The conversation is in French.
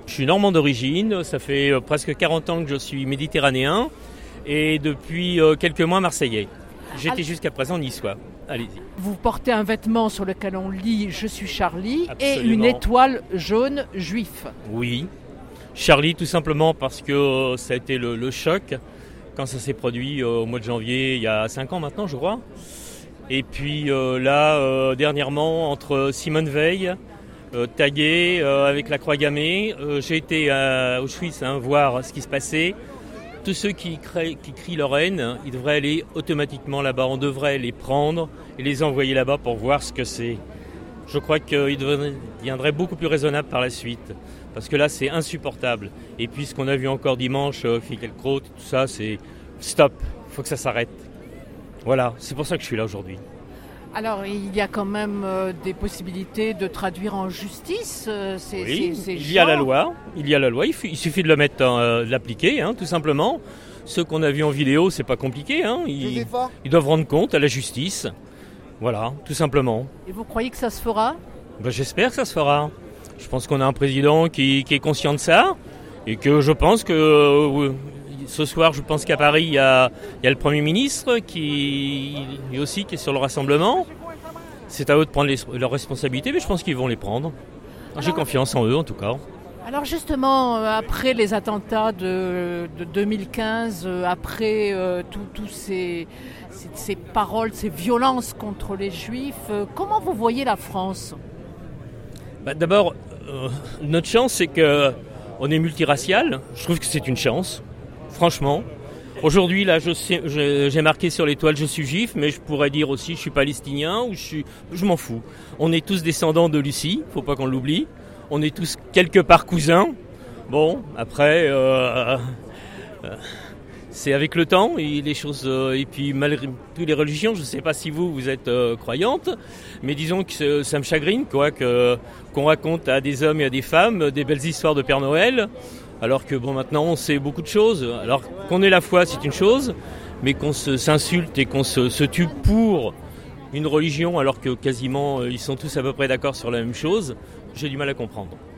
Je suis normand d'origine, ça fait presque 40 ans que je suis méditerranéen et depuis quelques mois marseillais. J'étais jusqu'à présent niçois. Allez-y. Vous portez un vêtement sur lequel on lit « Je suis Charlie » Absolument. et une étoile jaune juif. Oui, Charlie tout simplement parce que ça a été le choc quand ça s'est produit au mois de janvier, il y a 5 ans maintenant je crois. Et puis dernièrement, entre Simone Veil, tagué avec la croix gammée, j'ai été à Auschwitz voir ce qui se passait. Tous ceux qui crient leur haine, ils devraient aller automatiquement là-bas. On devrait les prendre et les envoyer là-bas pour voir ce que c'est. Je crois qu'ils deviendraient beaucoup plus raisonnables par la suite. Parce que là, c'est insupportable. Et puis, ce qu'on a vu encore dimanche, Finkielkraut, tout ça, c'est stop. Il faut que ça s'arrête. Voilà, c'est pour ça que je suis là aujourd'hui. Alors, il y a quand même des possibilités de traduire en justice ces il y a la loi. Il suffit de de l'appliquer, tout simplement. Ceux qu'on a vus en vidéo, c'est pas compliqué. Ils doivent rendre compte à la justice. Voilà, tout simplement. Et vous croyez que ça se fera ? J'espère que ça se fera. Je pense qu'on a un président qui est conscient de ça et que je pense que ce soir, je pense qu'à Paris, il y a le Premier ministre qui est sur le rassemblement. C'est à eux de prendre leurs responsabilités, mais je pense qu'ils vont les prendre. J'ai confiance en eux, en tout cas. Alors justement, après les attentats de 2015, après tous ces paroles, ces violences contre les Juifs, comment vous voyez la France ? D'abord, notre chance, c'est qu'on est multiracial. Je trouve que c'est une chance. Franchement, aujourd'hui, là, j'ai marqué sur l'étoile « Je suis juif », mais je pourrais dire aussi « Je suis palestinien » ou je m'en fous. On est tous descendants de Lucie, faut pas qu'on l'oublie. On est tous quelque part cousins. Bon, après, c'est avec le temps et les choses. Et puis malgré toutes les religions, je ne sais pas si vous êtes croyante, mais disons que ça me chagrine qu'on raconte à des hommes et à des femmes des belles histoires de Père Noël. Alors que maintenant on sait beaucoup de choses. Alors qu'on ait la foi, c'est une chose, mais qu'on s'insulte et qu'on se tue pour une religion alors que quasiment ils sont tous à peu près d'accord sur la même chose, j'ai du mal à comprendre.